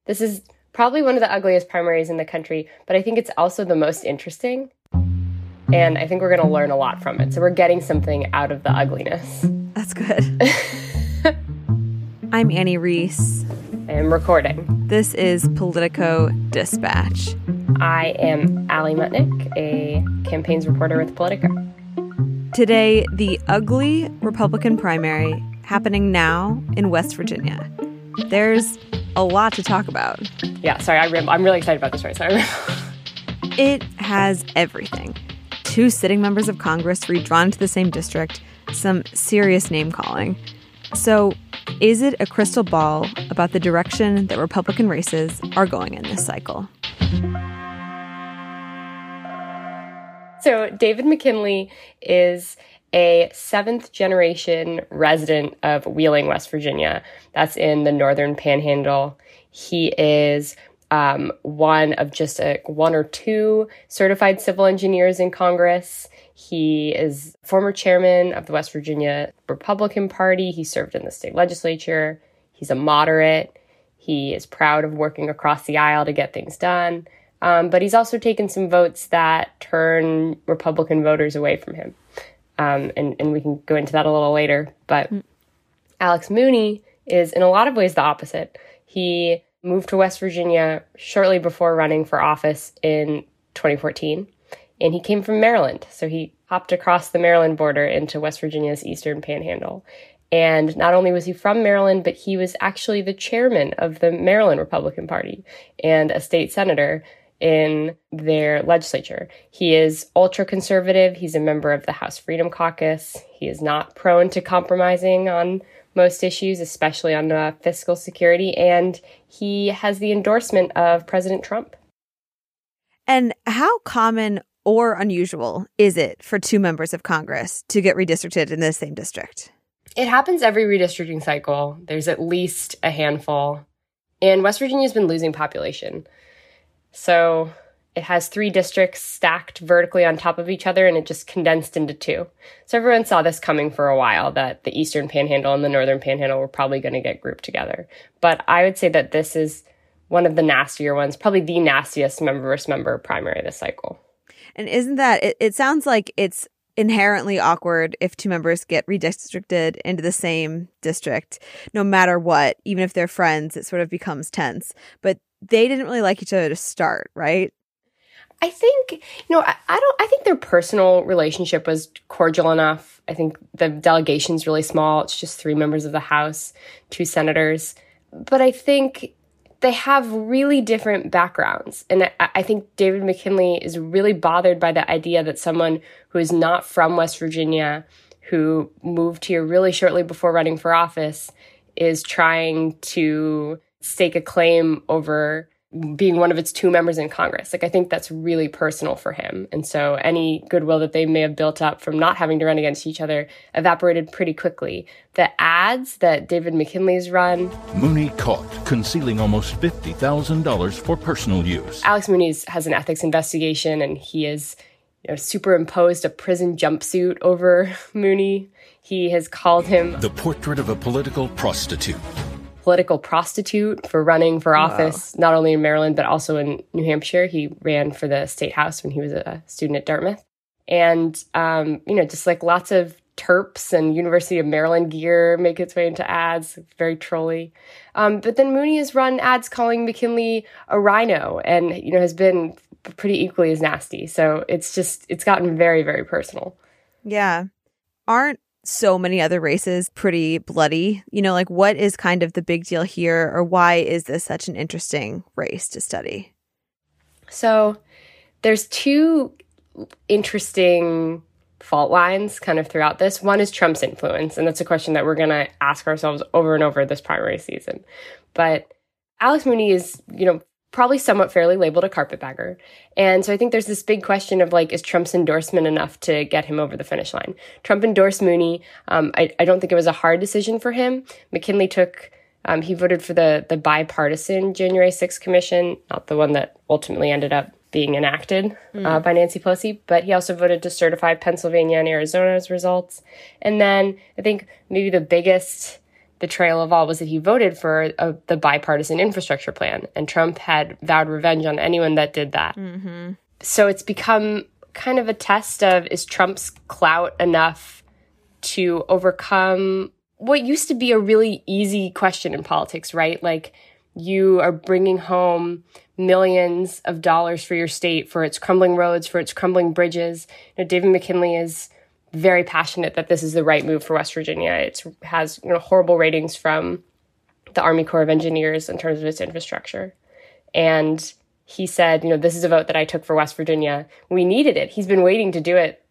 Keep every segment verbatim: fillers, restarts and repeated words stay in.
This is probably one of the ugliest primaries in the country, but I think it's also the most interesting. And I think we're going to learn a lot from it. So we're getting something out of the ugliness. That's good. I'm Annie Reese. I am recording. This is Politico Dispatch. I am Allie Mutnick, a campaigns reporter with Politico. Today, the ugly Republican primary happening now in West Virginia. There's a lot to talk about. Yeah, sorry, I rim- I'm really excited about this race. Sorry. It has everything. Two sitting members of Congress redrawn to the same district, some serious name-calling. So, is it a crystal ball about the direction that Republican races are going in this cycle? So, David McKinley is a seventh-generation resident of Wheeling, West Virginia. That's in the northern panhandle. He is um, one of just a, one or two certified civil engineers in Congress. He is former chairman of the West Virginia Republican Party. He served in the state legislature. He's a moderate. He is proud of working across the aisle to get things done. Um, but he's also taken some votes that turn Republican voters away from him. Um, and, and we can go into that a little later. But mm. Alex Mooney is in a lot of ways the opposite. He moved to West Virginia shortly before running for office in twenty fourteen. And he came from Maryland. So he hopped across the Maryland border into West Virginia's eastern panhandle. And not only was he from Maryland, but he was actually the chairman of the Maryland Republican Party and a state senator in their legislature. He is ultra-conservative. He's a member of the House Freedom Caucus. He is not prone to compromising on most issues, especially on uh, fiscal security. And he has the endorsement of President Trump. And how common or unusual is it for two members of Congress to get redistricted in the same district? It happens every redistricting cycle. There's at least a handful. And West Virginia's been losing population. So it has three districts stacked vertically on top of each other, and it just condensed into two. So everyone saw this coming for a while, that the eastern panhandle and the northern panhandle were probably going to get grouped together. But I would say that this is one of the nastier ones, probably the nastiest member versus member primary this cycle. And isn't that, it, it sounds like it's inherently awkward if two members get redistricted into the same district, no matter what, even if they're friends, it sort of becomes tense. But they didn't really like each other to start, right? I think, you know, I, I don't, I think their personal relationship was cordial enough. I think the delegation's really small. It's just three members of the House, two senators. But I think they have really different backgrounds. And I, I think David McKinley is really bothered by the idea that someone who is not from West Virginia, who moved here really shortly before running for office, is trying to stake a claim over being one of its two members in Congress. Like, I think that's really personal for him. And so any goodwill that they may have built up from not having to run against each other evaporated pretty quickly. The ads that David McKinley's run... Mooney caught concealing almost fifty thousand dollars for personal use. Alex Mooney has an ethics investigation, and he has, you know, superimposed a prison jumpsuit over Mooney. He has called him... The portrait of a political prostitute. political prostitute for running for office, wow. Not only in Maryland, but also in New Hampshire. He ran for the state house when he was a student at Dartmouth. And, um, you know, just like lots of Terps and University of Maryland gear make its way into ads, very trolly. Um, but then Mooney has run ads calling McKinley a rhino and, you know, has been pretty equally as nasty. So it's just, it's gotten very, very personal. Yeah. Aren't so many other races pretty bloody? You know, like, what is kind of the big deal here, or why is this such an interesting race to study? So there's two interesting fault lines kind of throughout this. One is Trump's influence, and that's a question that we're going to ask ourselves over and over this primary season. But Alex Mooney is, you know, probably somewhat fairly labeled a carpetbagger. And so I think there's this big question of, like, is Trump's endorsement enough to get him over the finish line? Trump endorsed Mooney. Um, I, I don't think it was a hard decision for him. McKinley took, um, he voted for the, the bipartisan January sixth commission, not the one that ultimately ended up being enacted mm. uh, by Nancy Pelosi, but he also voted to certify Pennsylvania and Arizona's results. And then I think maybe the biggest the trail of all was that he voted for a, the bipartisan infrastructure plan, and Trump had vowed revenge on anyone that did that. Mm-hmm. So it's become kind of a test of, is Trump's clout enough to overcome what used to be a really easy question in politics, right? Like, you are bringing home millions of dollars for your state, for its crumbling roads, for its crumbling bridges. You know, David McKinley is very passionate that this is the right move for West Virginia. It has, you know, horrible ratings from the Army Corps of Engineers in terms of its infrastructure. And he said, you know, this is a vote that I took for West Virginia. We needed it. He's been waiting to do it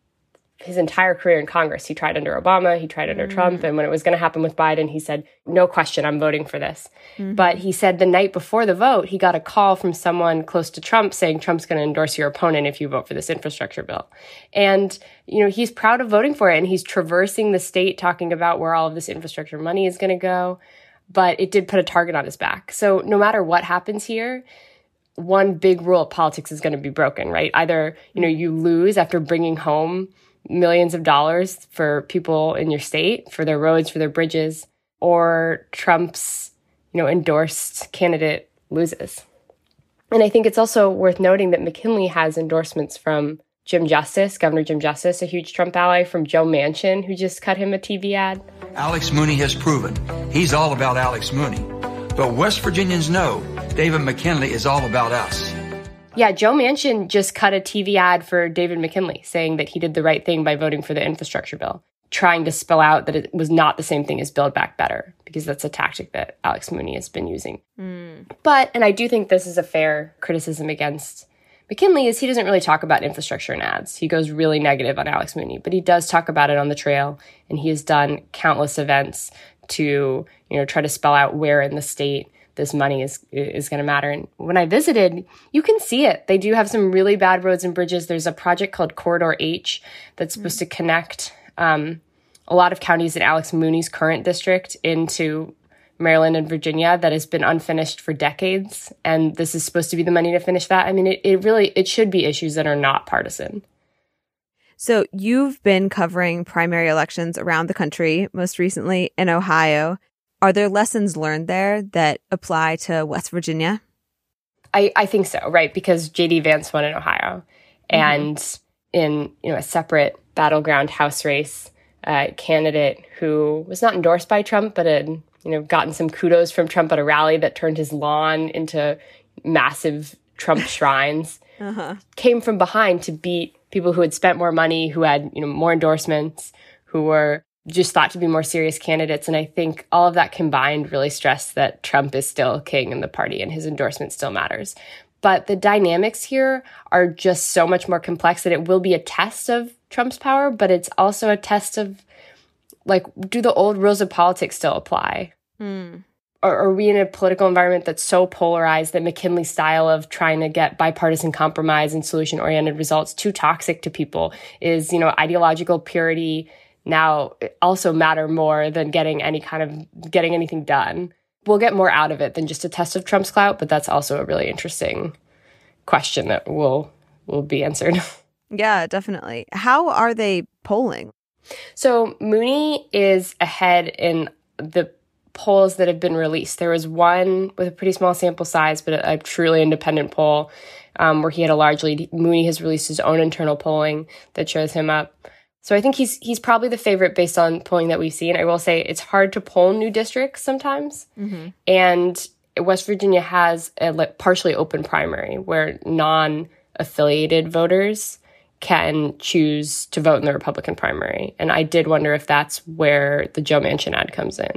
his entire career in Congress. He tried under Obama, he tried under mm. Trump, and when it was going to happen with Biden, he said, no question, I'm voting for this. Mm-hmm. But he said the night before the vote, he got a call from someone close to Trump saying, Trump's going to endorse your opponent if you vote for this infrastructure bill. And, you know, he's proud of voting for it, and he's traversing the state talking about where all of this infrastructure money is going to go. But it did put a target on his back. So no matter what happens here, one big rule of politics is going to be broken, right? Either, you know, you lose after bringing home millions of dollars for people in your state, for their roads, for their bridges, or Trump's, you know, endorsed candidate loses. And I think it's also worth noting that McKinley has endorsements from Jim Justice, Governor Jim Justice, a huge Trump ally, from Joe Manchin, who just cut him a T V ad. Alex Mooney has proven he's all about Alex Mooney. But West Virginians know David McKinley is all about us. Yeah, Joe Manchin just cut a T V ad for David McKinley, saying that he did the right thing by voting for the infrastructure bill, trying to spell out that it was not the same thing as Build Back Better, because that's a tactic that Alex Mooney has been using. Mm. But, and I do think this is a fair criticism against McKinley, is he doesn't really talk about infrastructure in ads. He goes really negative on Alex Mooney, but he does talk about it on the trail, and he has done countless events to, you know, try to spell out where in the state this money is is going to matter. And when I visited, you can see it. They do have some really bad roads and bridges. There's a project called Corridor H that's supposed mm-hmm. to connect um, a lot of counties in Alex Mooney's current district into Maryland and Virginia that has been unfinished for decades. And this is supposed to be the money to finish that. I mean, it, it really, it should be issues that are not partisan. So you've been covering primary elections around the country, most recently in Ohio. Are there lessons learned there that apply to West Virginia? I, I think so, right? Because J D Vance won in Ohio. Mm-hmm. And in, you know, a separate battleground House race, a candidate who was not endorsed by Trump, but had, you know, gotten some kudos from Trump at a rally that turned his lawn into massive Trump shrines, uh-huh. came from behind to beat people who had spent more money, who had, you know, more endorsements, who were just thought to be more serious candidates. And I think all of that combined really stressed that Trump is still king in the party and his endorsement still matters. But the dynamics here are just so much more complex that it will be a test of Trump's power, but it's also a test of, like, do the old rules of politics still apply? Mm. Or are we in a political environment that's so polarized that McKinley's style of trying to get bipartisan compromise and solution-oriented results too toxic to people? Is, you know, ideological purity now also matter more than getting any kind of getting anything done? We'll get more out of it than just a test of Trump's clout, but that's also a really interesting question that will will be answered. Yeah, definitely. How are they polling? So Mooney is ahead in the polls that have been released. There was one with a pretty small sample size, but a, a truly independent poll um, where he had a large lead. Mooney has released his own internal polling that shows him up. So I think he's he's probably the favorite based on polling that we've seen. I will say it's hard to poll new districts sometimes. Mm-hmm. And West Virginia has a like, partially open primary where non-affiliated voters can choose to vote in the Republican primary. And I did wonder if that's where the Joe Manchin ad comes in.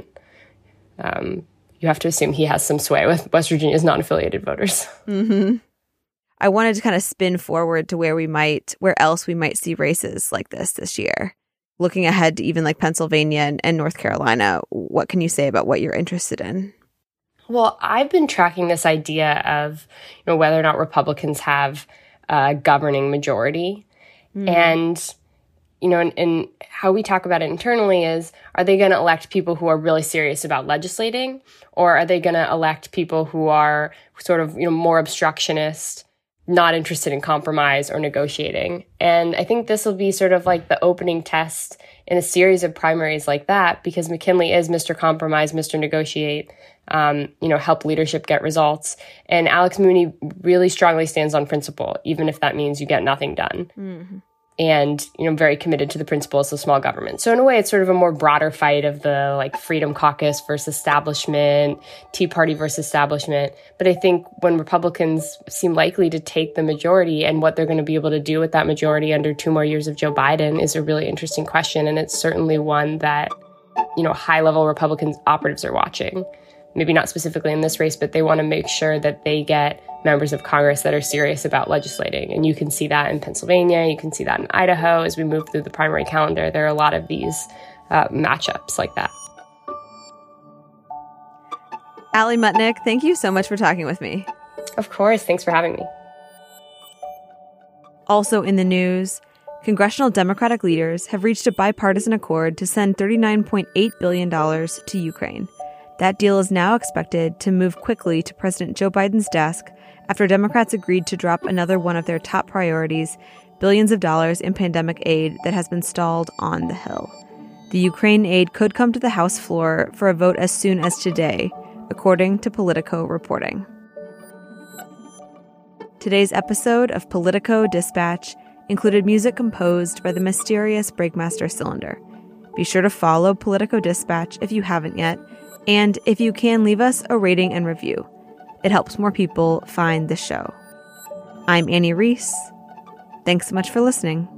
Um, you have to assume he has some sway with West Virginia's non-affiliated voters. Mm-hmm. I wanted to kind of spin forward to where we might, where else we might see races like this this year. Looking ahead to even like Pennsylvania and, and North Carolina, what can you say about what you're interested in? Well, I've been tracking this idea of, you know, whether or not Republicans have a governing majority. Mm. And, you know, and, and how we talk about it internally is, are they going to elect people who are really serious about legislating? Or are they going to elect people who are sort of, you know, more obstructionist, not interested in compromise or negotiating? And I think this will be sort of like the opening test in a series of primaries like that, because McKinley is Mister Compromise, Mister Negotiate, um, you know, help leadership get results. And Alex Mooney really strongly stands on principle, even if that means you get nothing done. Mm-hmm. And, you know, very committed to the principles of small government. So in a way, it's sort of a more broader fight of the, like, Freedom Caucus versus establishment, Tea Party versus establishment. But I think when Republicans seem likely to take the majority and what they're going to be able to do with that majority under two more years of Joe Biden is a really interesting question. And it's certainly one that, you know, high-level Republican operatives are watching. Maybe not specifically in this race, but they want to make sure that they get members of Congress that are serious about legislating. And you can see that in Pennsylvania. You can see that in Idaho. As we move through the primary calendar, there are a lot of these uh, matchups like that. Allie Muttnick, thank you so much for talking with me. Of course. Thanks for having me. Also in the news, congressional Democratic leaders have reached a bipartisan accord to send thirty-nine point eight billion dollars to Ukraine. That deal is now expected to move quickly to President Joe Biden's desk after Democrats agreed to drop another one of their top priorities, billions of dollars in pandemic aid that has been stalled on the Hill. The Ukraine aid could come to the House floor for a vote as soon as today, according to Politico reporting. Today's episode of Politico Dispatch included music composed by the mysterious Breakmaster Cylinder. Be sure to follow Politico Dispatch if you haven't yet, and if you can, leave us a rating and review. It helps more people find the show. I'm Annie Reese. Thanks so much for listening.